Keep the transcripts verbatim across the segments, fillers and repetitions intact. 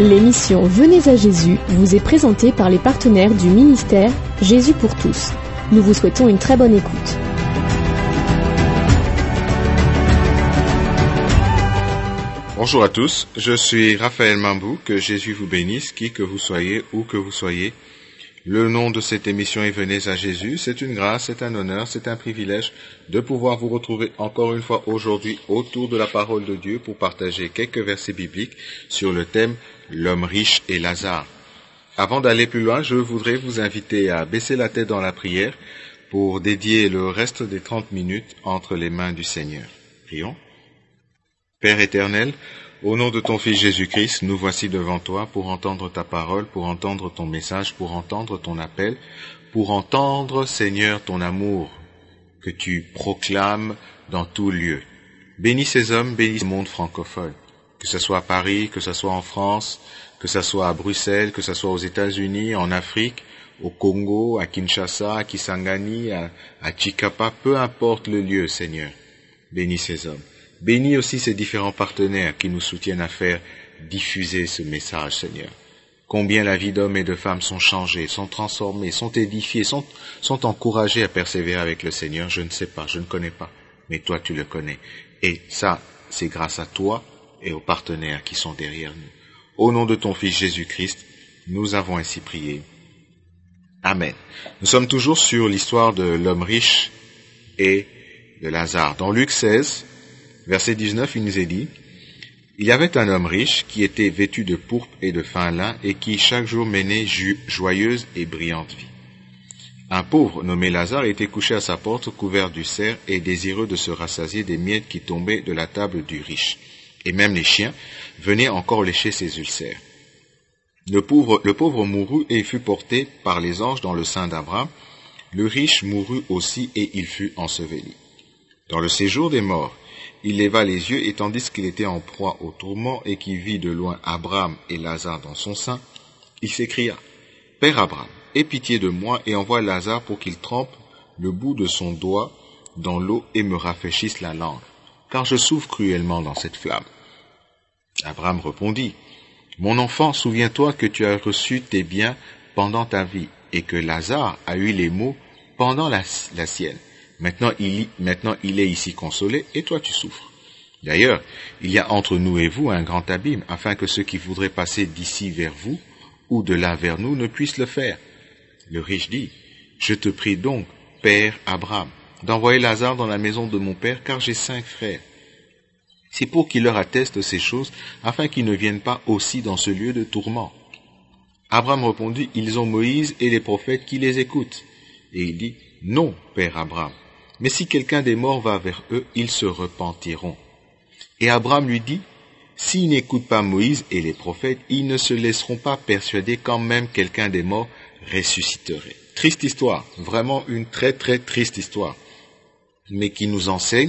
L'émission Venez à Jésus vous est présentée par les partenaires du ministère Jésus pour tous. Nous vous souhaitons une très bonne écoute. Bonjour à tous, je suis Raphaël Mambou, que Jésus vous bénisse, qui que vous soyez, où que vous soyez. Le nom de cette émission est Venez à Jésus. C'est une grâce, c'est un honneur, c'est un privilège de pouvoir vous retrouver encore une fois aujourd'hui autour de la parole de Dieu pour partager quelques versets bibliques sur le thème L'homme riche et Lazare. Avant d'aller plus loin, je voudrais vous inviter à baisser la tête dans la prière pour dédier le reste des trente minutes entre les mains du Seigneur. Prions. Père éternel, au nom de ton Fils Jésus-Christ, nous voici devant toi pour entendre ta parole, pour entendre ton message, pour entendre ton appel, pour entendre, Seigneur, ton amour que tu proclames dans tout lieu. Bénis ces hommes, bénis ce monde francophone, que ce soit à Paris, que ce soit en France, que ce soit à Bruxelles, que ce soit aux États-Unis, en Afrique, au Congo, à Kinshasa, à Kisangani, à, à Chikapa, peu importe le lieu, Seigneur. Bénis ces hommes. Bénis aussi ces différents partenaires qui nous soutiennent à faire diffuser ce message, Seigneur. Combien la vie d'hommes et de femmes sont changées, sont transformées, sont édifiées, sont, sont encouragées à persévérer avec le Seigneur, je ne sais pas, je ne connais pas, mais toi tu le connais. Et ça, c'est grâce à toi et aux partenaires qui sont derrière nous. Au nom de ton Fils Jésus-Christ, nous avons ainsi prié. Amen. Nous sommes toujours sur l'histoire de l'homme riche et de Lazare. Dans Luc seize, verset dix-neuf, il nous est dit, « Il y avait un homme riche qui était vêtu de pourpre et de fin lin et qui chaque jour menait ju- joyeuse et brillante vie. Un pauvre nommé Lazare était couché à sa porte couvert d'ulcères et désireux de se rassasier des miettes qui tombaient de la table du riche. Et même les chiens venaient encore lécher ses ulcères. Le pauvre, le pauvre mourut et fut porté par les anges dans le sein d'Abraham. Le riche mourut aussi et il fut enseveli. Dans le séjour des morts, il leva les yeux et tandis qu'il était en proie au tourment et qu'il vit de loin Abraham et Lazare dans son sein, il s'écria, « Père Abraham, aie pitié de moi et envoie Lazare pour qu'il trempe le bout de son doigt dans l'eau et me rafraîchisse la langue, car je souffre cruellement dans cette flamme. » Abraham répondit, « Mon enfant, souviens-toi que tu as reçu tes biens pendant ta vie et que Lazare a eu les maux pendant la, la sienne. Maintenant il, maintenant il est ici consolé, et toi tu souffres. D'ailleurs, il y a entre nous et vous un grand abîme, afin que ceux qui voudraient passer d'ici vers vous, ou de là vers nous, ne puissent le faire. » Le riche dit, « Je te prie donc, Père Abraham, d'envoyer Lazare dans la maison de mon père, car j'ai cinq frères. C'est pour qu'il leur atteste ces choses, afin qu'ils ne viennent pas aussi dans ce lieu de tourment. » Abraham répondit, « Ils ont Moïse et les prophètes qui les écoutent. » Et il dit, « Non, Père Abraham. Mais si quelqu'un des morts va vers eux, ils se repentiront. » Et Abraham lui dit, « S'ils n'écoutent pas Moïse et les prophètes, ils ne se laisseront pas persuader quand même quelqu'un des morts ressusciterait. » Triste histoire, vraiment une très très triste histoire, mais qui nous enseigne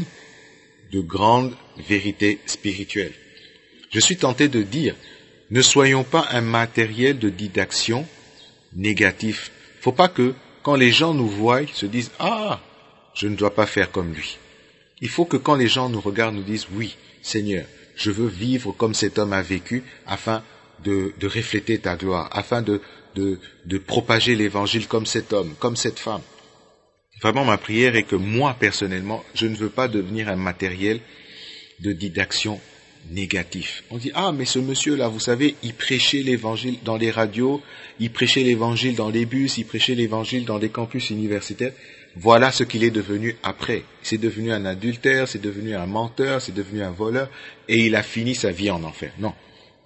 de grandes vérités spirituelles. Je suis tenté de dire, ne soyons pas un matériel de didaction négatif. Faut pas que, quand les gens nous voient, se disent, « Ah, je ne dois pas faire comme lui. » Il faut que quand les gens nous regardent, nous disent, « Oui, Seigneur, je veux vivre comme cet homme a vécu afin de, de refléter ta gloire, afin de, de, de propager l'évangile comme cet homme, comme cette femme. » Vraiment, ma prière est que moi, personnellement, je ne veux pas devenir un matériel de didaction négatif. On dit, « Ah, mais ce monsieur-là, vous savez, il prêchait l'évangile dans les radios, il prêchait l'évangile dans les bus, il prêchait l'évangile dans les campus universitaires. » Voilà ce qu'il est devenu après. C'est devenu un adultère, c'est devenu un menteur, c'est devenu un voleur, et il a fini sa vie en enfer. Non,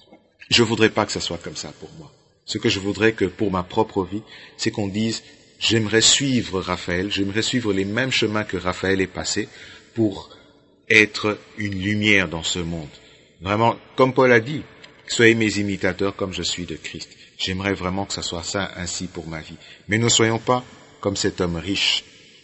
je voudrais pas que ça soit comme ça pour moi. Ce que je voudrais que pour ma propre vie, c'est qu'on dise, j'aimerais suivre Raphaël, j'aimerais suivre les mêmes chemins que Raphaël est passé pour être une lumière dans ce monde. Vraiment, comme Paul a dit, soyez mes imitateurs comme je suis de Christ. J'aimerais vraiment que ça soit ça ainsi pour ma vie. Mais ne soyons pas comme cet homme riche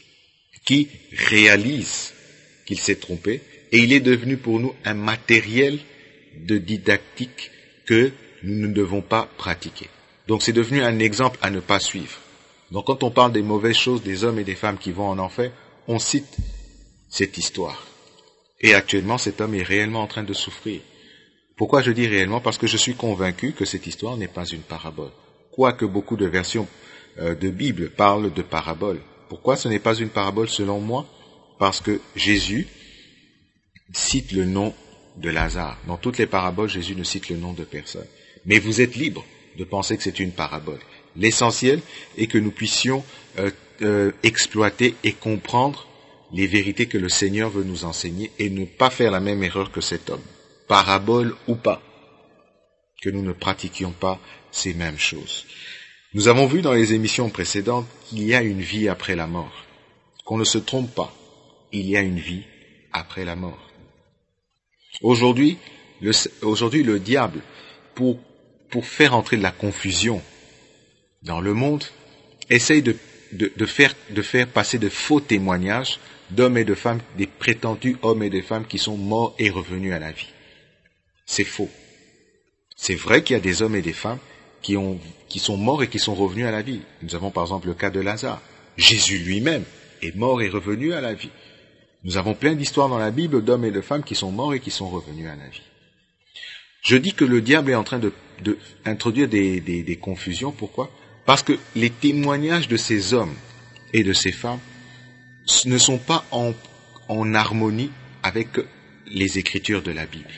qui réalise qu'il s'est trompé et il est devenu pour nous un matériel de didactique que nous ne devons pas pratiquer. Donc c'est devenu un exemple à ne pas suivre. Donc quand on parle des mauvaises choses des hommes et des femmes qui vont en enfer, on cite cette histoire. Et actuellement cet homme est réellement en train de souffrir. Pourquoi je dis réellement? Parce que je suis convaincu que cette histoire n'est pas une parabole. Quoique beaucoup de versions euh, de Bible parlent de parabole. Pourquoi ce n'est pas une parabole selon moi? Parce que Jésus cite le nom de Lazare. Dans toutes les paraboles, Jésus ne cite le nom de personne. Mais vous êtes libre de penser que c'est une parabole. L'essentiel est que nous puissions euh, euh, exploiter et comprendre les vérités que le Seigneur veut nous enseigner et ne pas faire la même erreur que cet homme. Parabole ou pas, que nous ne pratiquions pas ces mêmes choses. Nous avons vu dans les émissions précédentes qu'il y a une vie après la mort. Qu'on ne se trompe pas, il y a une vie après la mort. Aujourd'hui, le, aujourd'hui, le diable, pour, pour faire entrer de la confusion dans le monde, essaye de, de, de, faire, de faire passer de faux témoignages d'hommes et de femmes, des prétendus hommes et des femmes qui sont morts et revenus à la vie. C'est faux. C'est vrai qu'il y a des hommes et des femmes qui, ont, qui sont morts et qui sont revenus à la vie. Nous avons par exemple le cas de Lazare. Jésus lui-même est mort et revenu à la vie. Nous avons plein d'histoires dans la Bible d'hommes et de femmes qui sont morts et qui sont revenus à la vie. Je dis que le diable est en train de, de introduire des, des, des confusions. Pourquoi? Parce que les témoignages de ces hommes et de ces femmes ne sont pas en, en harmonie avec les Écritures de la Bible.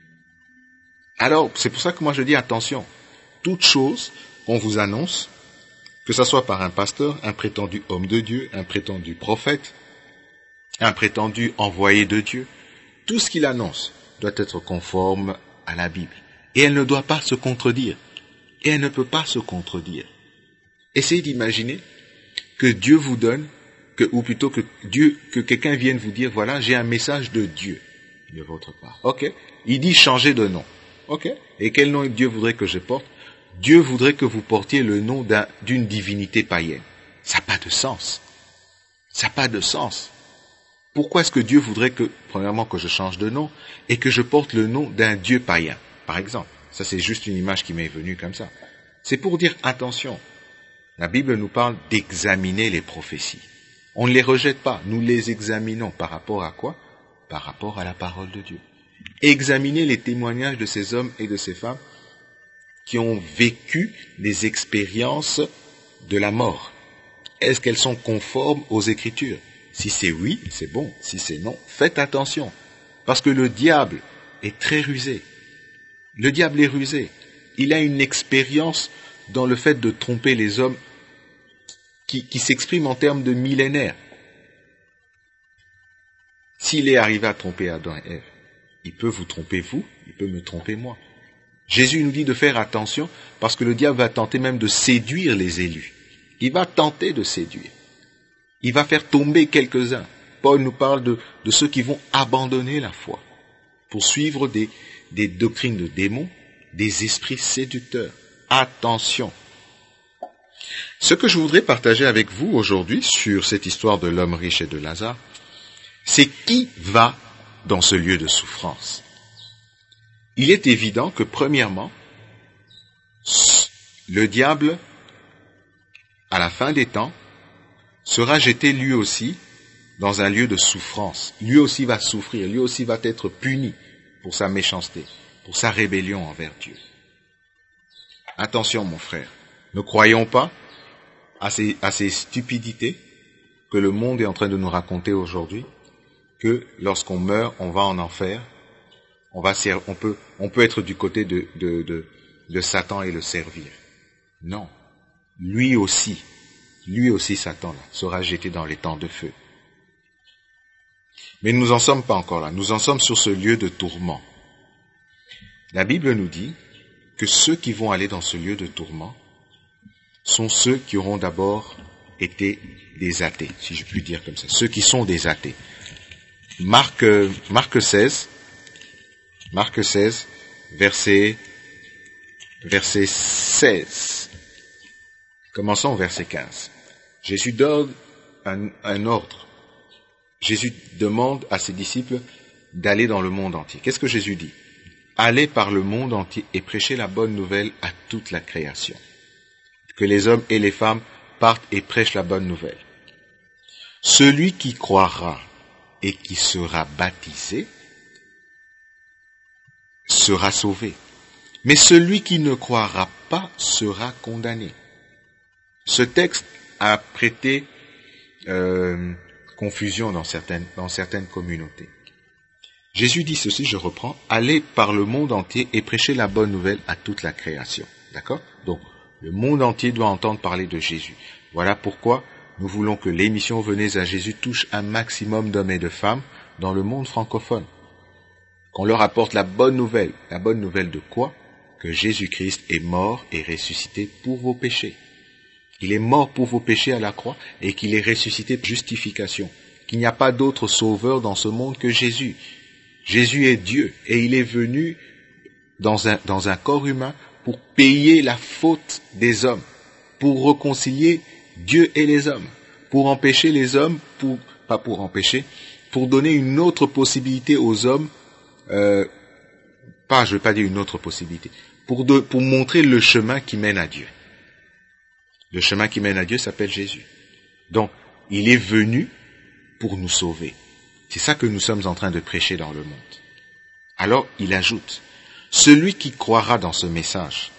Alors, c'est pour ça que moi je dis attention. Toute chose qu'on vous annonce, que ce soit par un pasteur, un prétendu homme de Dieu, un prétendu prophète, un prétendu envoyé de Dieu, tout ce qu'il annonce doit être conforme à la Bible. Et elle ne doit pas se contredire. Et elle ne peut pas se contredire. Essayez d'imaginer que Dieu vous donne, que, ou plutôt que Dieu, que quelqu'un vienne vous dire, voilà, j'ai un message de Dieu de votre part. Ok. Il dit changer de nom. Ok. Et quel nom Dieu voudrait que je porte? Dieu voudrait que vous portiez le nom d'un, d'une divinité païenne. Ça n'a pas de sens. Ça n'a pas de sens. Pourquoi est-ce que Dieu voudrait que, premièrement, que je change de nom et que je porte le nom d'un Dieu païen, par exemple? Ça, c'est juste une image qui m'est venue comme ça. C'est pour dire, attention, la Bible nous parle d'examiner les prophéties. On ne les rejette pas, nous les examinons. Par rapport à quoi? Par rapport à la parole de Dieu. Examiner les témoignages de ces hommes et de ces femmes qui ont vécu des expériences de la mort. Est-ce qu'elles sont conformes aux Écritures? Si c'est oui, c'est bon. Si c'est non, faites attention. Parce que le diable est très rusé. Le diable est rusé. Il a une expérience dans le fait de tromper les hommes qui, qui s'exprime en termes de millénaires. S'il est arrivé à tromper Adam et Ève, il peut vous tromper vous, il peut me tromper moi. Jésus nous dit de faire attention parce que le diable va tenter même de séduire les élus. Il va tenter de séduire. Il va faire tomber quelques-uns. Paul nous parle de, de ceux qui vont abandonner la foi pour suivre des, des doctrines de démons, des esprits séducteurs. Attention. Ce que je voudrais partager avec vous aujourd'hui sur cette histoire de l'homme riche et de Lazare, c'est qui va dans ce lieu de souffrance. Il est évident que, premièrement, le diable, à la fin des temps, sera jeté lui aussi dans un lieu de souffrance. Lui aussi va souffrir, lui aussi va être puni pour sa méchanceté, pour sa rébellion envers Dieu. Attention mon frère, ne croyons pas à ces, à ces stupidités que le monde est en train de nous raconter aujourd'hui, que lorsqu'on meurt, on va en enfer, on, va, on, peut, on peut être du côté de, de, de, de Satan et le servir. Non, lui aussi, lui aussi Satan là, sera jeté dans les temps de feu. Mais nous n'en sommes pas encore là, nous en sommes sur ce lieu de tourment. La Bible nous dit que ceux qui vont aller dans ce lieu de tourment sont ceux qui auront d'abord été des athées, si je puis dire comme ça, ceux qui sont des athées. Marc, Marc seize, Marc seize, verset, verset seize. Commençons au verset quinze. Jésus donne un, un ordre. Jésus demande à ses disciples d'aller dans le monde entier. Qu'est-ce que Jésus dit? Allez par le monde entier et prêchez la bonne nouvelle à toute la création. Que les hommes et les femmes partent et prêchent la bonne nouvelle. Celui qui croira et qui sera baptisé sera sauvé. Mais celui qui ne croira pas sera condamné. Ce texte a prêté euh, confusion dans certaines, dans certaines communautés. Jésus dit ceci, je reprends, « Allez par le monde entier et prêchez la bonne nouvelle à toute la création. » D'accord ? Donc, le monde entier doit entendre parler de Jésus. Voilà pourquoi nous voulons que l'émission Venez à Jésus touche un maximum d'hommes et de femmes dans le monde francophone. Qu'on leur apporte la bonne nouvelle. La bonne nouvelle de quoi ? Que Jésus-Christ est mort et ressuscité pour vos péchés. Il est mort pour vos péchés à la croix et qu'il est ressuscité pour justification. Qu'il n'y a pas d'autre sauveur dans ce monde que Jésus. Jésus est Dieu et il est venu dans un, dans un corps humain pour payer la faute des hommes, pour réconcilier Dieu et les hommes, pour empêcher les hommes, pour, pas pour empêcher, pour donner une autre possibilité aux hommes, euh, pas, je ne veux pas dire une autre possibilité, pour, de, pour montrer le chemin qui mène à Dieu. Le chemin qui mène à Dieu s'appelle Jésus. Donc, il est venu pour nous sauver. C'est ça que nous sommes en train de prêcher dans le monde. Alors, il ajoute, celui qui croira dans ce message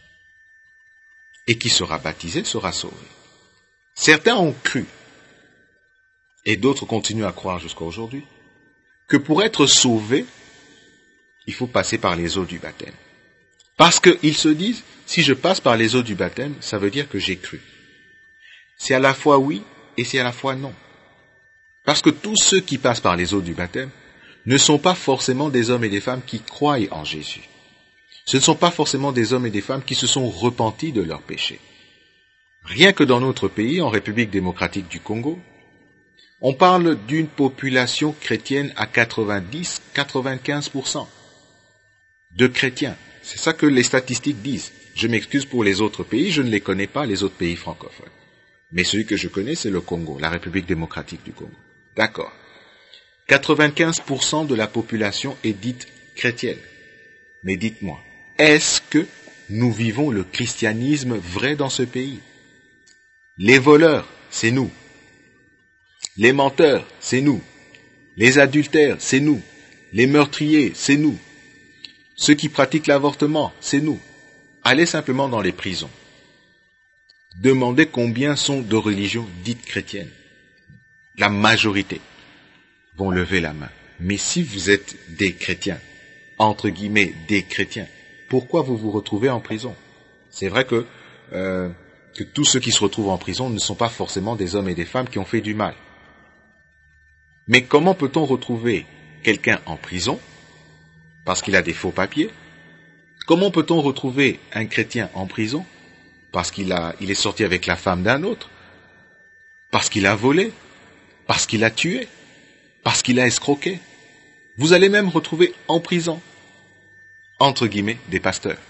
et qui sera baptisé sera sauvé. Certains ont cru, et d'autres continuent à croire jusqu'à aujourd'hui, que pour être sauvé, il faut passer par les eaux du baptême. Parce qu'ils se disent, si je passe par les eaux du baptême, ça veut dire que j'ai cru. C'est à la fois oui et c'est à la fois non. Parce que tous ceux qui passent par les eaux du baptême ne sont pas forcément des hommes et des femmes qui croient en Jésus. Ce ne sont pas forcément des hommes et des femmes qui se sont repentis de leurs péchés. Rien que dans notre pays, en République démocratique du Congo, on parle d'une population chrétienne à quatre-vingt-dix à quatre-vingt-quinze pour cent de chrétiens. C'est ça que les statistiques disent. Je m'excuse pour les autres pays, je ne les connais pas, les autres pays francophones. Mais celui que je connais, c'est le Congo, la République démocratique du Congo. D'accord. quatre-vingt-quinze pour cent de la population est dite chrétienne. Mais dites-moi, est-ce que nous vivons le christianisme vrai dans ce pays ? Les voleurs, c'est nous. Les menteurs, c'est nous. Les adultères, c'est nous. Les meurtriers, c'est nous. Ceux qui pratiquent l'avortement, c'est nous. Allez simplement dans les prisons. Demandez combien sont de religions dites chrétiennes. La majorité vont lever la main. Mais si vous êtes des chrétiens, entre guillemets des chrétiens, pourquoi vous vous retrouvez en prison ? C'est vrai que, euh, que tous ceux qui se retrouvent en prison ne sont pas forcément des hommes et des femmes qui ont fait du mal. Mais comment peut-on retrouver quelqu'un en prison parce qu'il a des faux papiers ? Comment peut-on retrouver un chrétien en prison parce qu'il a, il est sorti avec la femme d'un autre, parce qu'il a volé, parce qu'il a tué, parce qu'il a escroqué? Vous allez même retrouver en prison, entre guillemets, des pasteurs.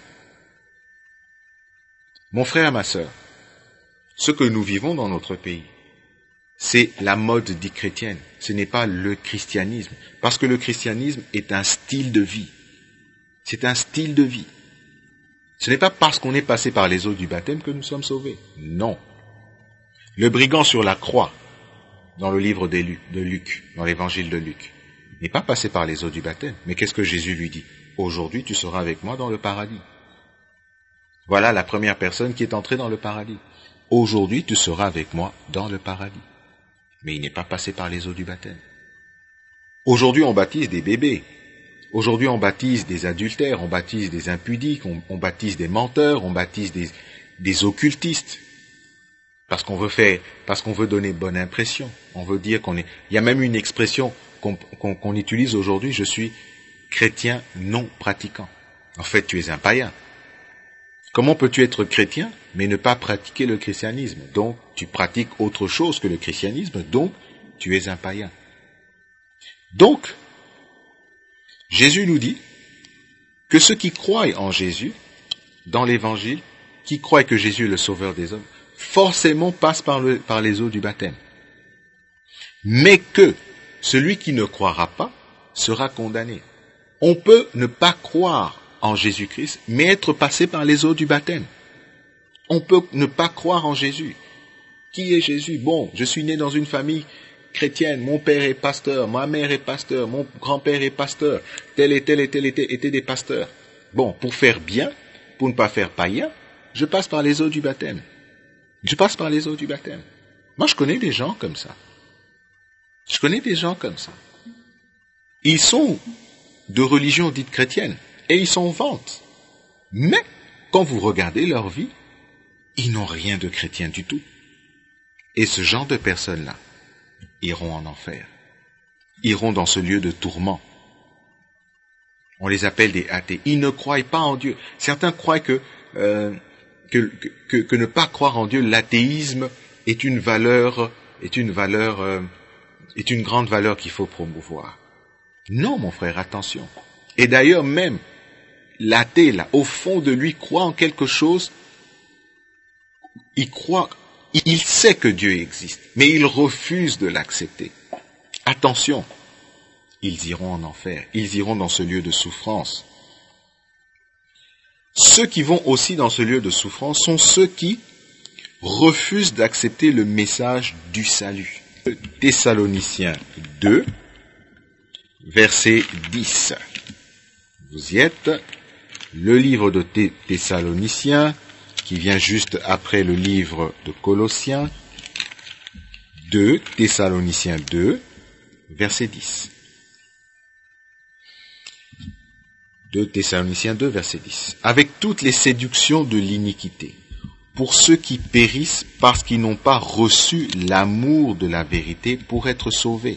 Mon frère, ma sœur, ce que nous vivons dans notre pays, c'est la mode dite chrétienne, ce n'est pas le christianisme, parce que le christianisme est un style de vie. C'est un style de vie. Ce n'est pas parce qu'on est passé par les eaux du baptême que nous sommes sauvés. Non. Le brigand sur la croix, dans le livre de Luc, de Luc, dans l'évangile de Luc, n'est pas passé par les eaux du baptême. Mais qu'est-ce que Jésus lui dit ? Aujourd'hui, tu seras avec moi dans le paradis. Voilà la première personne qui est entrée dans le paradis. Aujourd'hui, tu seras avec moi dans le paradis. Mais il n'est pas passé par les eaux du baptême. Aujourd'hui, on baptise des bébés. Aujourd'hui, on baptise des adultères, on baptise des impudiques, on, on baptise des menteurs, on baptise des, des occultistes. Parce qu'on veut faire, parce qu'on veut donner bonne impression. On veut dire qu'on est, il y a même une expression qu'on, qu'on, qu'on utilise aujourd'hui, je suis chrétien non pratiquant. En fait, tu es un païen. Comment peux-tu être chrétien, mais ne pas pratiquer le christianisme? Donc, tu pratiques autre chose que le christianisme, donc, tu es un païen. Donc, Jésus nous dit que ceux qui croient en Jésus, dans l'évangile, qui croient que Jésus est le sauveur des hommes, forcément passent par, le, par les eaux du baptême. Mais que celui qui ne croira pas sera condamné. On peut ne pas croire en Jésus-Christ, mais être passé par les eaux du baptême. On peut ne pas croire en Jésus. Qui est Jésus? Bon, je suis né dans une famille chrétienne, mon père est pasteur, ma mère est pasteur, mon grand-père est pasteur, tel et tel et tel étaient était des pasteurs. Bon, pour faire bien, pour ne pas faire païen, je passe par les eaux du baptême. Je passe par les eaux du baptême. Moi, je connais des gens comme ça. Je connais des gens comme ça. Ils sont de religion dite chrétienne et ils s'en vantent. Mais, quand vous regardez leur vie, ils n'ont rien de chrétien du tout. Et ce genre de personnes-là iront en enfer. Iront dans ce lieu de tourment. On les appelle des athées. Ils ne croient pas en Dieu. Certains croient que, euh, que, que, que ne pas croire en Dieu, l'athéisme est une valeur, est une valeur, euh, est une grande valeur qu'il faut promouvoir. Non, mon frère, attention. Et d'ailleurs, même, l'athée, là, au fond de lui, croit en quelque chose. Il croit, il sait que Dieu existe, mais il refuse de l'accepter. Attention, ils iront en enfer, ils iront dans ce lieu de souffrance. Ceux qui vont aussi dans ce lieu de souffrance sont ceux qui refusent d'accepter le message du salut. Thessaloniciens deux, verset dix. Vous y êtes. Le livre de Thessaloniciens, qui vient juste après le livre de Colossiens, deux, Thessaloniciens deux, verset dix. deux Thessaloniciens deux, verset dix. Avec toutes les séductions de l'iniquité, pour ceux qui périssent parce qu'ils n'ont pas reçu l'amour de la vérité pour être sauvés.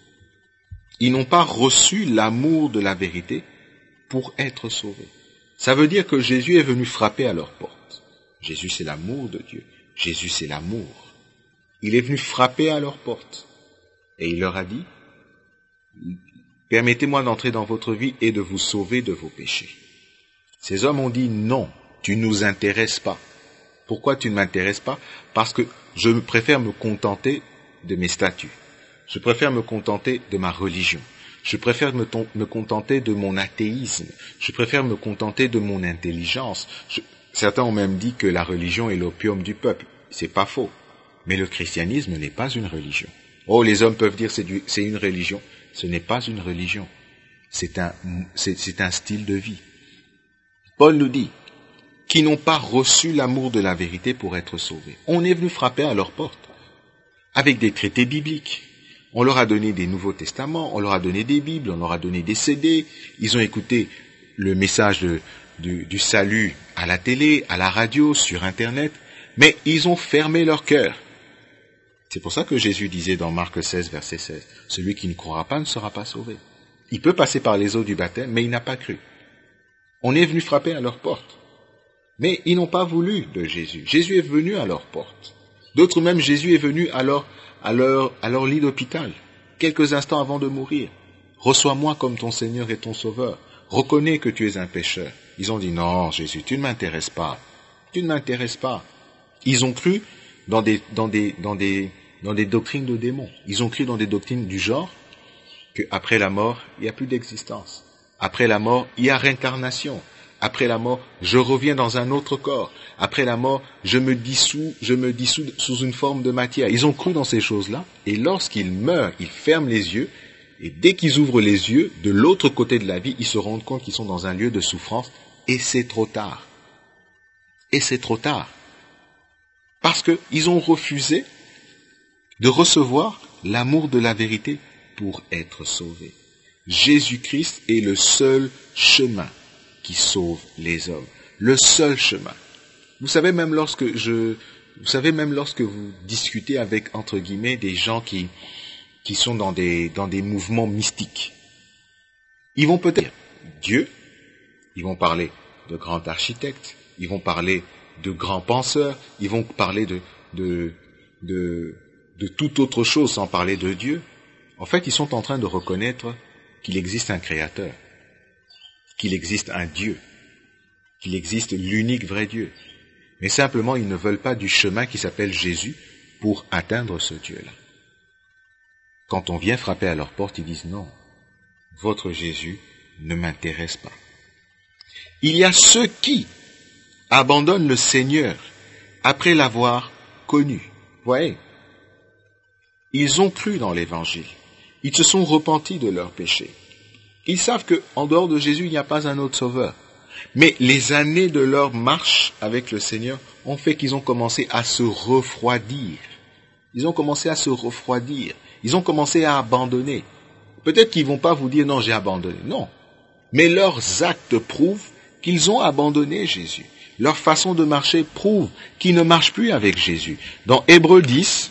Ils n'ont pas reçu l'amour de la vérité pour être sauvés. Ça veut dire que Jésus est venu frapper à leur porte. Jésus, c'est l'amour de Dieu. Jésus, c'est l'amour. Il est venu frapper à leur porte. Et il leur a dit, « Permettez-moi d'entrer dans votre vie et de vous sauver de vos péchés. » Ces hommes ont dit, « Non, tu ne nous intéresses pas. » Pourquoi tu ne m'intéresses pas? Parce que je préfère me contenter de mes statuts. Je préfère me contenter de ma religion. Je préfère me, ton, me contenter de mon athéisme. Je préfère me contenter de mon intelligence. Je, certains ont même dit que la religion est l'opium du peuple. C'est pas faux. Mais le christianisme n'est pas une religion. Oh, les hommes peuvent dire c'est du, c'est une religion. Ce n'est pas une religion. C'est un, c'est, c'est un style de vie. Paul nous dit, qui n'ont pas reçu l'amour de la vérité pour être sauvés. On est venu frapper à leur porte. Avec des traités bibliques. On leur a donné des Nouveaux Testaments, on leur a donné des Bibles, on leur a donné des C D. Ils ont écouté le message de, de, du salut à la télé, à la radio, sur Internet. Mais ils ont fermé leur cœur. C'est pour ça que Jésus disait dans Marc seize, verset seize, « Celui qui ne croira pas ne sera pas sauvé. » Il peut passer par les eaux du baptême, mais il n'a pas cru. On est venu frapper à leur porte. Mais ils n'ont pas voulu de Jésus. Jésus est venu à leur porte. D'autres même, Jésus est venu à leur, à leur, à leur lit d'hôpital, quelques instants avant de mourir. « Reçois-moi comme ton Seigneur et ton Sauveur. Reconnais que tu es un pécheur. » Ils ont dit, « Non, Jésus, tu ne m'intéresses pas. Tu ne m'intéresses pas. » Ils ont cru dans des, dans des, dans des, dans des doctrines de démons. Ils ont cru dans des doctrines du genre qu'après la mort, il n'y a plus d'existence. Après la mort, il y a réincarnation. Après la mort, je reviens dans un autre corps. Après la mort, je me dissous, je me dissous sous une forme de matière. Ils ont cru dans ces choses-là, et lorsqu'ils meurent, ils ferment les yeux, et dès qu'ils ouvrent les yeux, de l'autre côté de la vie, ils se rendent compte qu'ils sont dans un lieu de souffrance, et c'est trop tard. Et c'est trop tard. Parce qu'ils ont refusé de recevoir l'amour de la vérité pour être sauvés. Jésus-Christ est le seul chemin qui sauve les hommes. Le seul chemin. Vous savez, même lorsque je, vous savez, même lorsque vous discutez avec, entre guillemets, des gens qui, qui sont dans des, dans des mouvements mystiques, ils vont peut-être dire Dieu, ils vont parler de grands architectes, ils vont parler de grands penseurs, ils vont parler de, de, de, de toute autre chose sans parler de Dieu. En fait, ils sont en train de reconnaître qu'il existe un créateur, qu'il existe un Dieu, qu'il existe l'unique vrai Dieu. Mais simplement, ils ne veulent pas du chemin qui s'appelle Jésus pour atteindre ce Dieu-là. Quand on vient frapper à leur porte, ils disent non, votre Jésus ne m'intéresse pas. Il y a ceux qui abandonnent le Seigneur après l'avoir connu. Vous voyez, Ils ont cru dans l'évangile. Ils se sont repentis de leurs péchés. Ils savent qu'en dehors de Jésus, il n'y a pas un autre sauveur. Mais les années de leur marche avec le Seigneur ont fait qu'ils ont commencé à se refroidir. Ils ont commencé à se refroidir. Ils ont commencé à abandonner. Peut-être qu'ils ne vont pas vous dire « non, j'ai abandonné ». Non. Mais leurs actes prouvent qu'ils ont abandonné Jésus. Leur façon de marcher prouve qu'ils ne marchent plus avec Jésus. Dans Hébreux dix,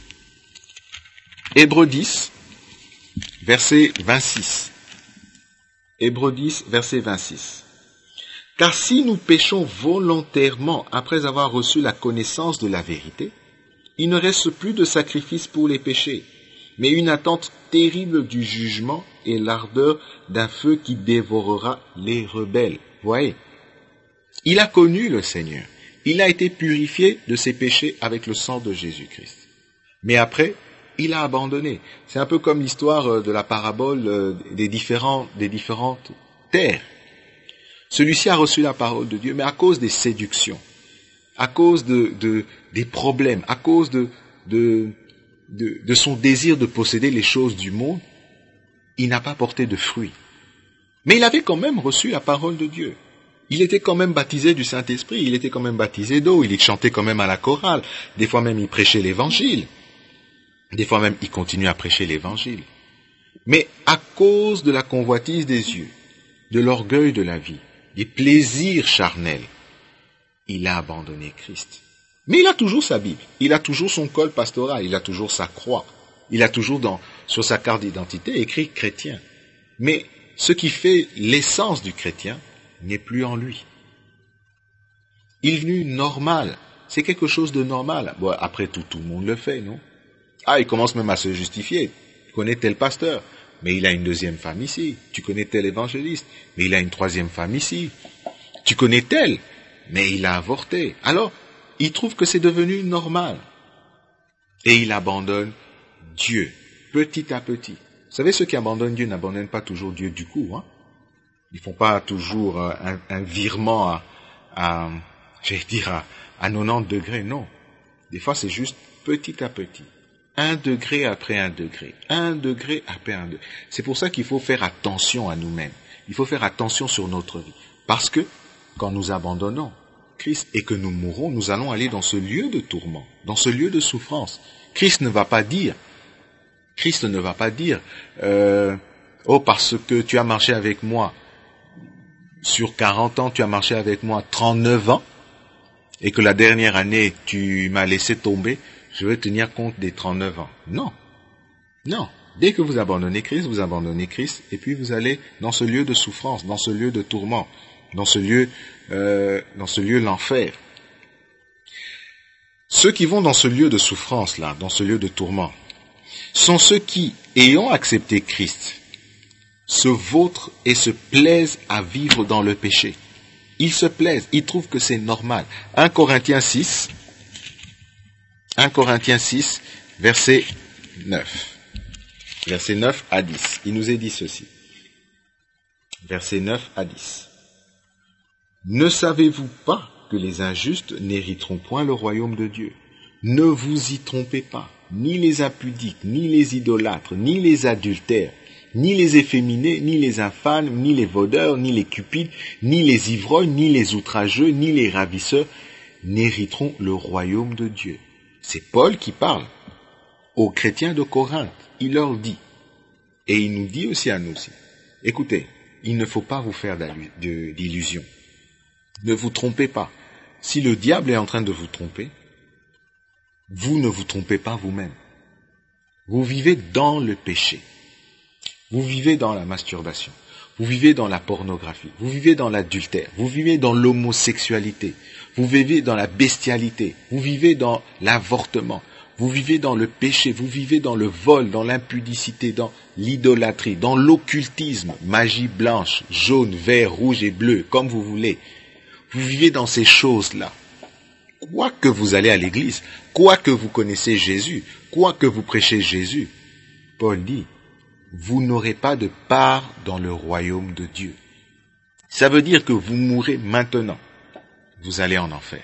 Hébreux dix, verset vingt-six. Hébreux dix, verset vingt-six. Car si nous péchons volontairement après avoir reçu la connaissance de la vérité, il ne reste plus de sacrifice pour les péchés, mais une attente terrible du jugement et l'ardeur d'un feu qui dévorera les rebelles. Voyez, il a connu le Seigneur. Il a été purifié de ses péchés avec le sang de Jésus-Christ. Mais après, il a abandonné. C'est un peu comme l'histoire de la parabole des, différents, des différentes terres. Celui-ci a reçu la parole de Dieu, mais à cause des séductions, à cause de, de, des problèmes, à cause de, de, de, de son désir de posséder les choses du monde, il n'a pas porté de fruits. Mais il avait quand même reçu la parole de Dieu. Il était quand même baptisé du Saint-Esprit, il était quand même baptisé d'eau, il chantait quand même à la chorale, des fois même il prêchait l'évangile. Des fois même, il continue à prêcher l'évangile. Mais à cause de la convoitise des yeux, de l'orgueil de la vie, des plaisirs charnels, il a abandonné Christ. Mais il a toujours sa Bible, il a toujours son col pastoral, il a toujours sa croix, il a toujours dans, sur sa carte d'identité écrit chrétien. Mais ce qui fait l'essence du chrétien n'est plus en lui. Il est venu normal, c'est quelque chose de normal. Bon, après tout, tout le monde le fait, non? Ah, il commence même à se justifier. Tu connais tel pasteur, mais il a une deuxième femme ici. Tu connais tel évangéliste, mais il a une troisième femme ici. Tu connais tel, mais il a avorté. Alors, il trouve que c'est devenu normal. Et il abandonne Dieu, petit à petit. Vous savez, ceux qui abandonnent Dieu n'abandonnent pas toujours Dieu du coup. Hein? Ils font pas toujours un, un virement à, à j'allais dire, à, à quatre-vingt-dix degrés. Non. Des fois, c'est juste petit à petit. Un degré après un degré, un degré après un degré. C'est pour ça qu'il faut faire attention à nous-mêmes. Il faut faire attention sur notre vie. Parce que quand nous abandonnons Christ et que nous mourrons, nous allons aller dans ce lieu de tourment, dans ce lieu de souffrance. Christ ne va pas dire, Christ ne va pas dire, euh, oh parce que tu as marché avec moi sur quarante ans, tu as marché avec moi trente-neuf ans, et que la dernière année tu m'as laissé tomber, je vais tenir compte des trente-neuf ans. Non. Non. Dès que vous abandonnez Christ, vous abandonnez Christ, et puis vous allez dans ce lieu de souffrance, dans ce lieu de tourment, dans ce lieu, euh, dans ce lieu l'enfer. Ceux qui vont dans ce lieu de souffrance, là, dans ce lieu de tourment, sont ceux qui, ayant accepté Christ, se vautrent et se plaisent à vivre dans le péché. Ils se plaisent, ils trouvent que c'est normal. un Corinthiens six, un Corinthiens six, verset neuf. Verset neuf à dix. Il nous est dit ceci. Verset neuf à dix. Ne savez-vous pas que les injustes n'hériteront point le royaume de Dieu? Ne vous y trompez pas. Ni les impudiques, ni les idolâtres, ni les adultères, ni les efféminés, ni les infâmes, ni les voleurs, ni les cupides, ni les ivrognes, ni les outrageux, ni les ravisseurs n'hériteront le royaume de Dieu. C'est Paul qui parle aux chrétiens de Corinthe. Il leur dit, et il nous dit aussi à nous aussi, écoutez, il ne faut pas vous faire d'illusions. Ne vous trompez pas. Si le diable est en train de vous tromper, vous ne vous trompez pas vous-même. Vous vivez dans le péché. Vous vivez dans la masturbation. Vous vivez dans la pornographie. Vous vivez dans l'adultère. Vous vivez dans l'homosexualité. Vous vivez dans la bestialité. Vous vivez dans l'avortement. Vous vivez dans le péché. Vous vivez dans le vol, dans l'impudicité, dans l'idolâtrie, dans l'occultisme, magie blanche, jaune, vert, rouge et bleu, comme vous voulez. Vous vivez dans ces choses-là. Quoi que vous allez à l'église, quoi que vous connaissez Jésus, quoi que vous prêchez Jésus, Paul dit, vous n'aurez pas de part dans le royaume de Dieu. Ça veut dire que vous mourrez maintenant. Vous allez en enfer.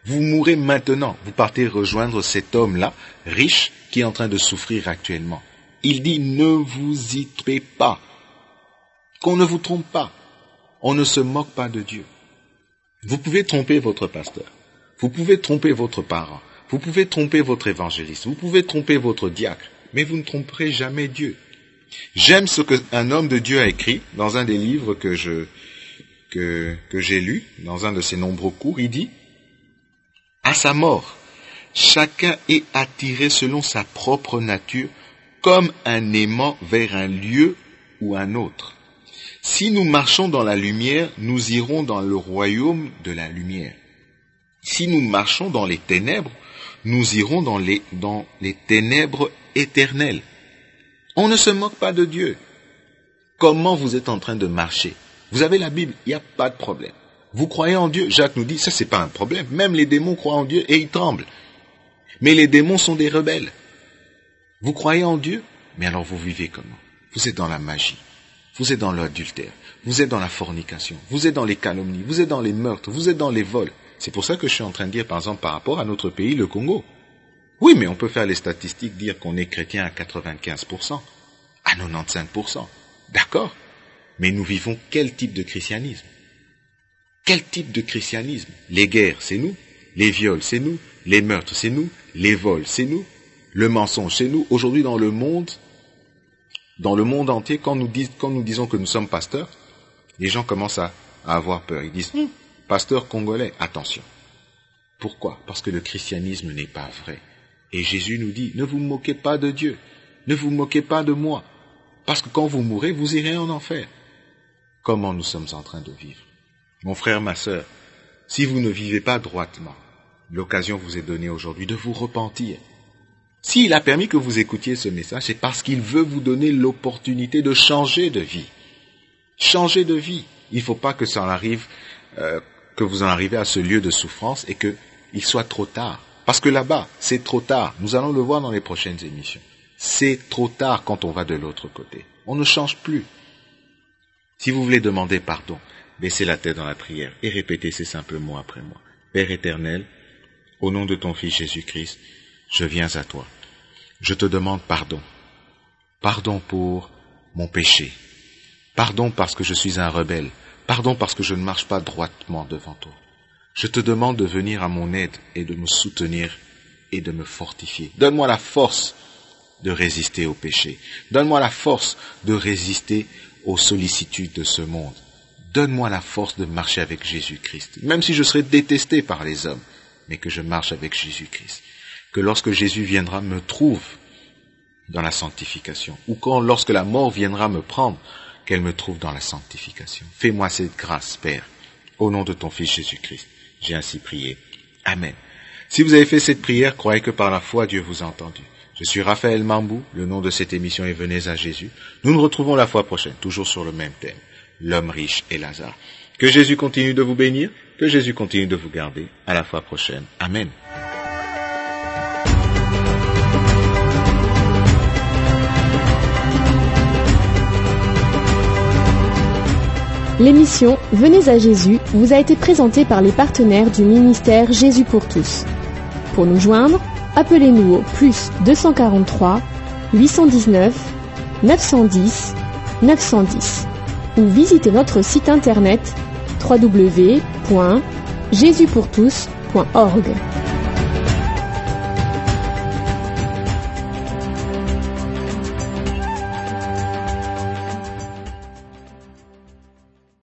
Vous mourrez maintenant. Vous partez rejoindre cet homme-là, riche, qui est en train de souffrir actuellement. Il dit, ne vous y trompez pas. Qu'on ne vous trompe pas. On ne se moque pas de Dieu. Vous pouvez tromper votre pasteur. Vous pouvez tromper votre parent. Vous pouvez tromper votre évangéliste. Vous pouvez tromper votre diacre. Mais vous ne tromperez jamais Dieu. J'aime ce qu'un homme de Dieu a écrit dans un des livres que je, que, que j'ai lu, dans un de ses nombreux cours. Il dit, à sa mort, chacun est attiré selon sa propre nature, comme un aimant vers un lieu ou un autre. Si nous marchons dans la lumière, nous irons dans le royaume de la lumière. Si nous marchons dans les ténèbres, nous irons dans les, dans les ténèbres éternelles. On ne se moque pas de Dieu. Comment vous êtes en train de marcher? Vous avez la Bible, il n'y a pas de problème. Vous croyez en Dieu? Jacques nous dit, ça c'est pas un problème. Même les démons croient en Dieu et ils tremblent. Mais les démons sont des rebelles. Vous croyez en Dieu? Mais alors vous vivez comment? Vous êtes dans la magie. Vous êtes dans l'adultère. Vous êtes dans la fornication. Vous êtes dans les calomnies. Vous êtes dans les meurtres. Vous êtes dans les vols. C'est pour ça que je suis en train de dire, par exemple, par rapport à notre pays, le Congo. Oui, mais on peut faire les statistiques, dire qu'on est chrétien à quatre-vingt-quinze pour cent, à quatre-vingt-quinze pour cent. D'accord? Mais nous vivons quel type de christianisme? Quel type de christianisme? Les guerres, c'est nous. Les viols, c'est nous. Les meurtres, c'est nous. Les vols, c'est nous. Le mensonge, c'est nous. Aujourd'hui, dans le monde, dans le monde entier, quand nous, dis, quand nous disons que nous sommes pasteurs, les gens commencent à, à avoir peur. Ils disent, hum, pasteur congolais, attention. Pourquoi? Parce que le christianisme n'est pas vrai. Et Jésus nous dit, ne vous moquez pas de Dieu. Ne vous moquez pas de moi. Parce que quand vous mourrez, vous irez en enfer. Comment nous sommes en train de vivre? Mon frère, ma sœur, si vous ne vivez pas droitement, l'occasion vous est donnée aujourd'hui de vous repentir. S'il a permis que vous écoutiez ce message, c'est parce qu'il veut vous donner l'opportunité de changer de vie. Changer de vie. Il ne faut pas que ça en arrive, euh, que vous en arrivez à ce lieu de souffrance et qu'il soit trop tard. Parce que là-bas, c'est trop tard. Nous allons le voir dans les prochaines émissions. C'est trop tard quand on va de l'autre côté. On ne change plus. Si vous voulez demander pardon, baissez la tête dans la prière et répétez ces simples mots après moi. Père éternel, au nom de ton Fils Jésus-Christ, je viens à toi. Je te demande pardon. Pardon pour mon péché. Pardon parce que je suis un rebelle. Pardon parce que je ne marche pas droitement devant toi. Je te demande de venir à mon aide et de me soutenir et de me fortifier. Donne-moi la force de résister au péché. Donne-moi la force de résister aux sollicitudes de ce monde. Donne-moi la force de marcher avec Jésus-Christ. Même si je serai détesté par les hommes, mais que je marche avec Jésus-Christ. Que lorsque Jésus viendra me trouve dans la sanctification, ou quand lorsque la mort viendra me prendre, qu'elle me trouve dans la sanctification. Fais-moi cette grâce, Père, au nom de ton Fils Jésus-Christ. J'ai ainsi prié. Amen. Si vous avez fait cette prière, croyez que par la foi, Dieu vous a entendu. Je suis Raphaël Mambou, le nom de cette émission est Venez à Jésus. Nous nous retrouvons la fois prochaine, toujours sur le même thème, l'homme riche et Lazare. Que Jésus continue de vous bénir, que Jésus continue de vous garder. À la fois prochaine. Amen. L'émission Venez à Jésus vous a été présentée par les partenaires du ministère Jésus pour tous. Pour nous joindre, appelez-nous au plus deux cent quarante-trois, huit cent dix-neuf, neuf cent dix, neuf cent dix ou visitez notre site internet w w w point jésus pour tous point org.